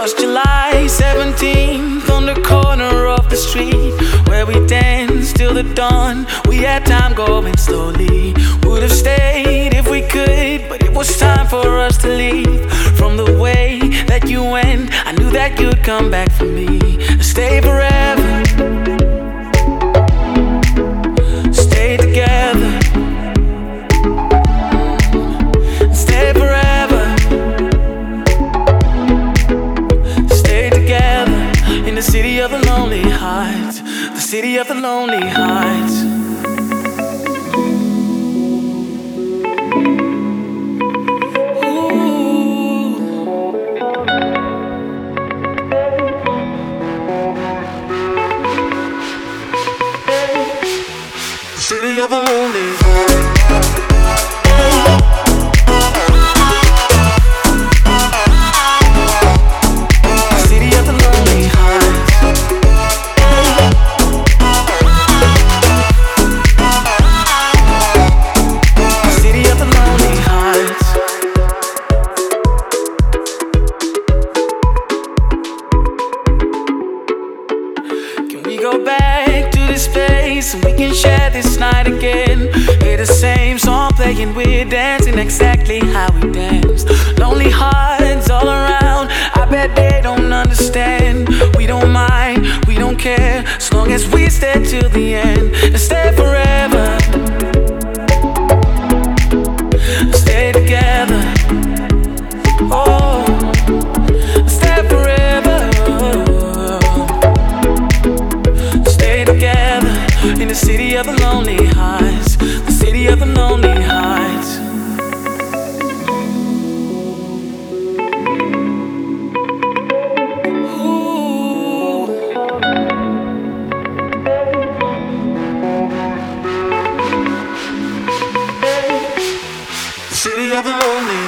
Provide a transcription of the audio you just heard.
was July 17th on the corner of the street where we danced till the dawn. We had time going slowly. Would have stayed if we could, but it was time for us to leave. From the way that you went, I knew that you'd come back for me. Stay forever, stay together, stay forever, stay together in the city of the lonely hearts, the city of the lonely hearts. City of the lonely city of the lonely hearts. City of the lonely hearts. Can we go back to this place and we can share this night again? Hear the same song playing, we're dancing exactly how we danced. Lonely hearts all around, I bet they don't understand. We don't mind, we don't care, as long as we stay till the end. And stay forever, stay together. Oh, stay forever, stay together in the city of the lonely hearts, the city of the lonely hearts. Ooh. City of the lonely